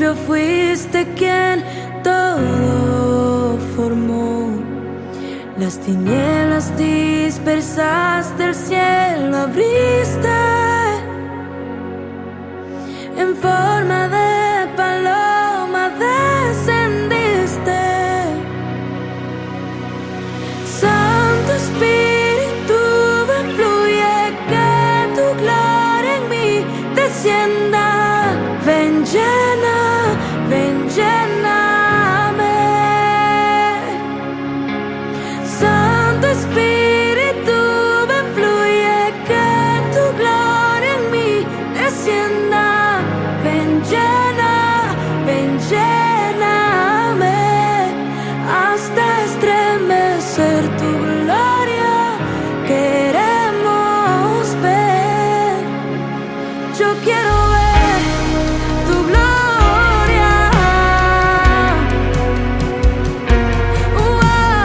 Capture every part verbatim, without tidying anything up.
principio fuiste quien todo formó. Las tinieblas dispersaste, el cielo abriste. En forma de paloma descendiste. Santo Espíritu, ven, fluye, que tu gloria en mí descienda. Ven, llena, ven, lléname. Santo Espíritu, ven, fluye, que tu gloria en mí descienda. Ven, llena, ven, lléname, hasta estremecer tu gloria. Queremos ver, yo quiero ver tu gloria. Oh,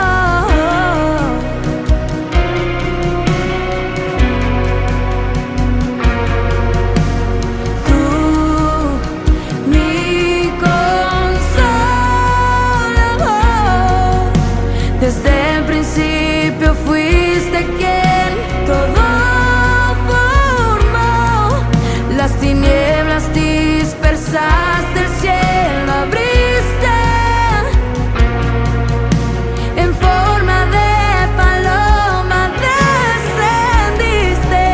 tú, mi consolador, desde el principio fuiste quien todo formó. Las tinieblas dispersaste, el cielo abriste. En forma de paloma descendiste.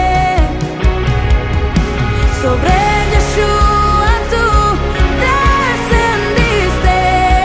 Sobre Yeshua tú descendiste.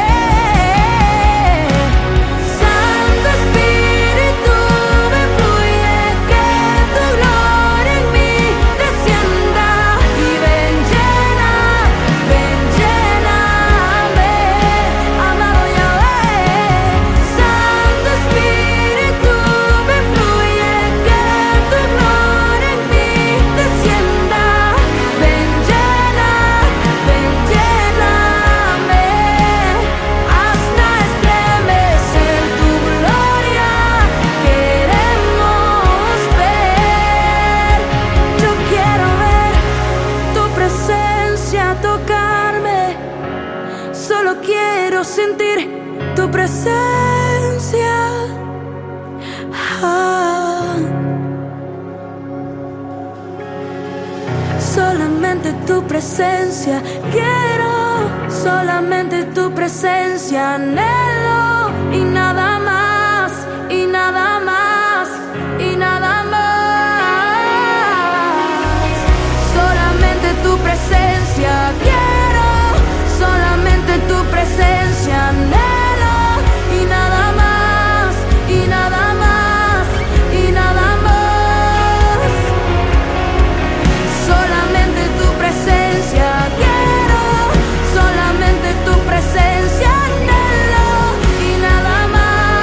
Santo Espíritu, ven, fluye, que tu gloria en mí descienda. Y ven, llena, ven, lléname, amado Yahvé. Santo Espíritu, ven, fluye, que tu gloria en mí descienda. Ven, llena, ven, lléname, hasta estremecer tu gloria. Queremos ver, yo quiero ver tu presencia tocarme. Solo quiero sentir tu presencia. Ah, solamente tu presencia quiero, solamente tu presencia anhelo, y nada más, y nada más, y nada más. Solamente tu presencia quiero, solamente tu presencia anhelo, y nada más, y nada más, y nada más. Solamente tu presencia quiero, solamente tu presencia anhelo, y nada más.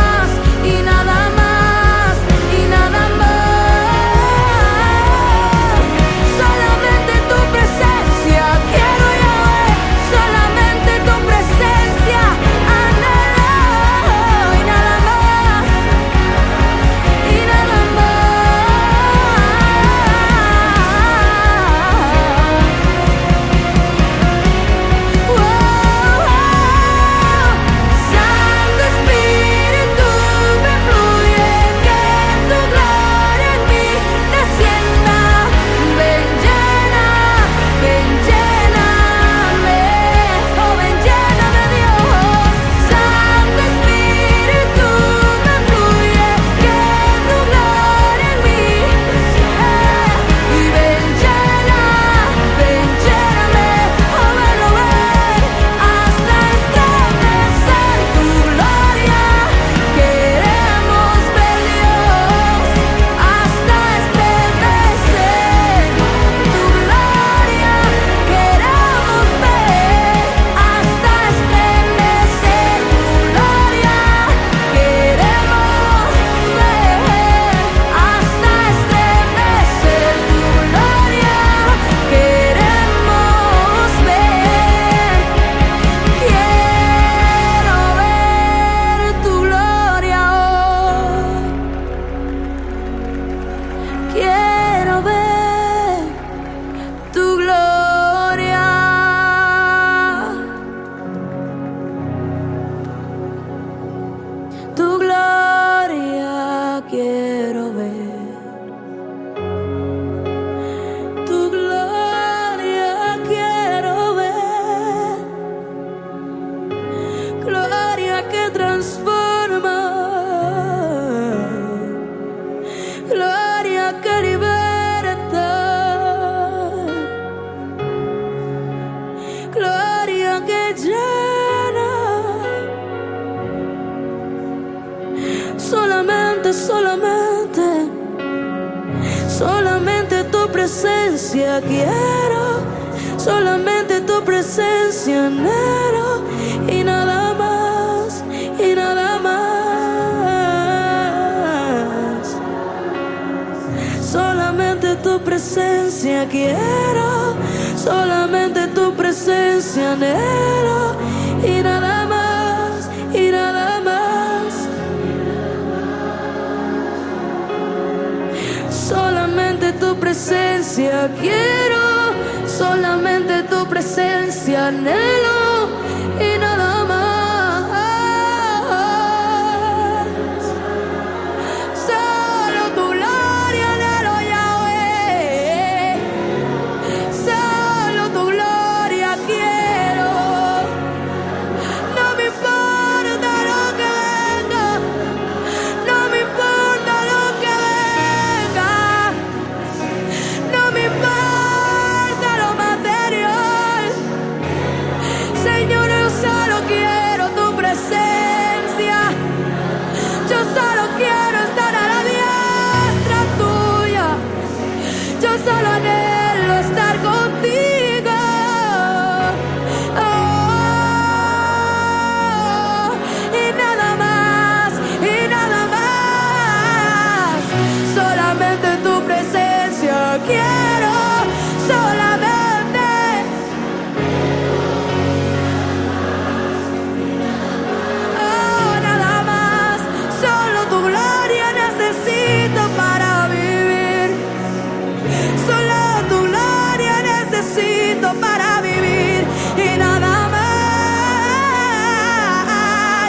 gloria que transforma, gloria que liberta, gloria que llena. Solamente, solamente, solamente tu presencia quiero, solamente tu presencia anhelo, y nada más, y nada más. Solamente tu presencia quiero, solamente tu presencia anhelo, y nada más, y nada más. Solamente tu presencia quiero, solamente tu presencia anhelo, y nada más. Solo tu gloria anhelo, Yahweh. Solo tu gloria quiero. No me importa lo que venga, no me importa lo que venga, no me importa lo material. Señor, yo solo quiero tu presencia. Yo solo quiero estar a la diestra tuya. Yo solo anhelo estar contigo. Oh, y nada más, y nada más. Solamente tu presencia quiero, solamente. Oh, nada más. Solo tu gloria necesito para vivir. Solo tu gloria necesito para vivir, y nada más.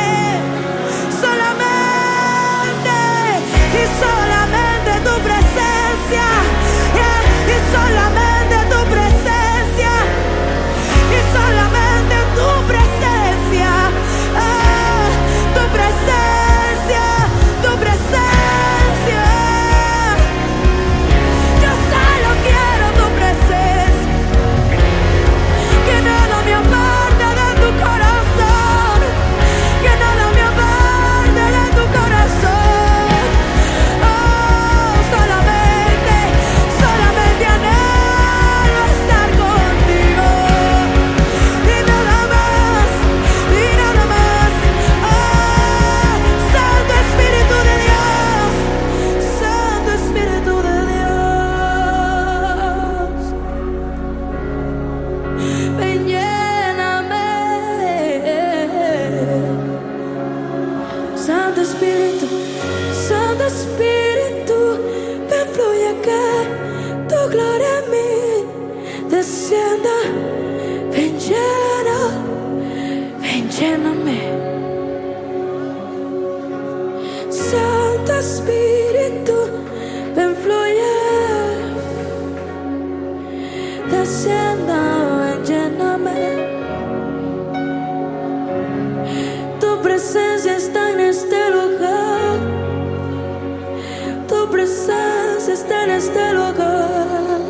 Solamente, y solamente tu presencia, y solamente tu presencia, y solamente tu presencia, ah, tu presencia, tu presencia. Yo solo quiero tu presencia, que nada me aparte de tu corazón, que nada me aparte de tu corazón. Oh, solamente, solamente anhelo estar contigo, y nada más, y nada más. Oh, Santo Espíritu de Dios, Santo Espíritu de Dios, ven, lléname. Santo Espíritu, Santo Espíritu, ven, fluye que tu gloria en mí descienda. Ven, llena, ven, lléname. Santo Espíritu, ven, fluye, descienda, ven, lléname. Tu presencia está en este lugar, tu presencia está en este lugar,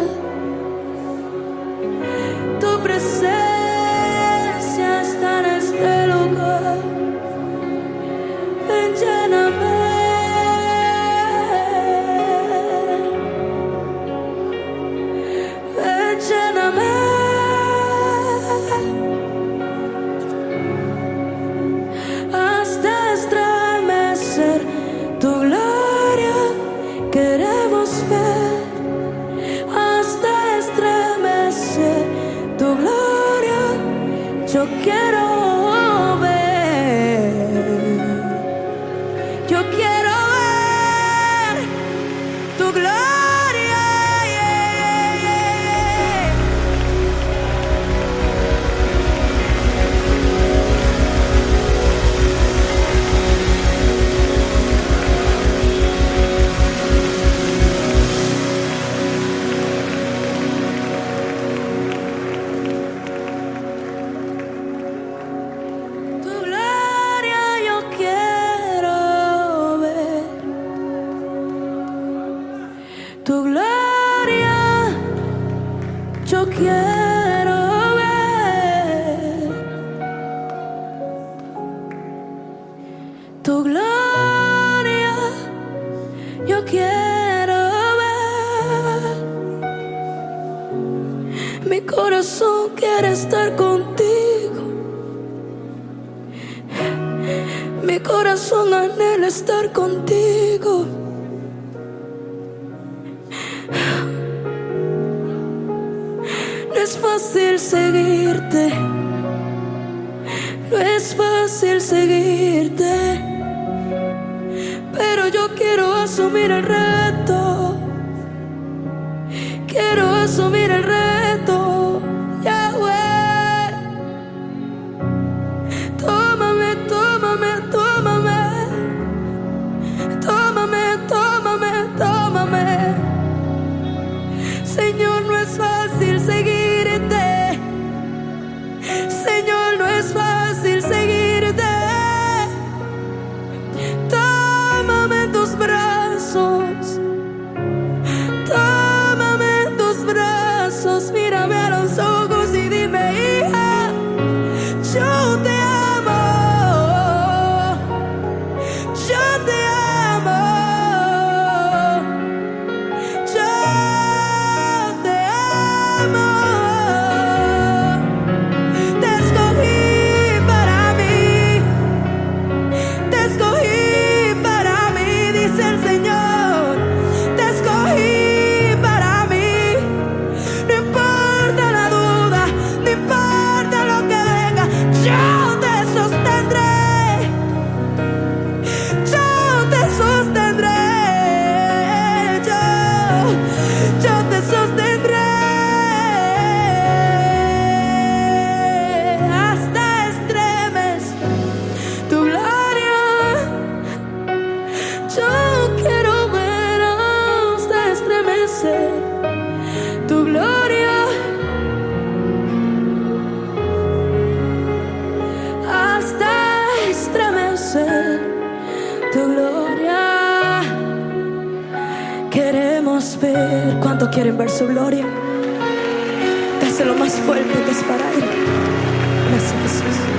tu presencia está en este lugar. Ven, lléname. Ven, lléname. Hasta estremecer tu gloria queremos ver. Tu gloria yo quiero ver. Tu gloria yo quiero ver. Mi corazón quiere estar contigo. Mi corazón anhela estar contigo. No es fácil seguirte, no es fácil seguirte, pero yo quiero asumir el reto, quiero asumir el reto, Yahweh. Tómame, tómame, tómame, tómame, tómame, tómame. Señor, no es fácil seguirte, Señor, no es fácil seguirte. Tómame en tus brazos, tómame en tus brazos, mírame a los ojos y dime, hija, yo te amo, yo te amo, yo te amo. Te escogí para mí, te escogí para mí, dice el Señor. Te escogí para mí. No importa la duda, no importa lo que venga, yo te sostendré, yo te sostendré, yo, yo te sostendré hasta estremecer tu gloria. Yo quiero ver hasta estremecer tu gloria, hasta estremecer tu gloria. Queremos ver. ¿Cuántos quieren ver su gloria? Dáselo más fuerte que es para Él. Gracias, Jesús.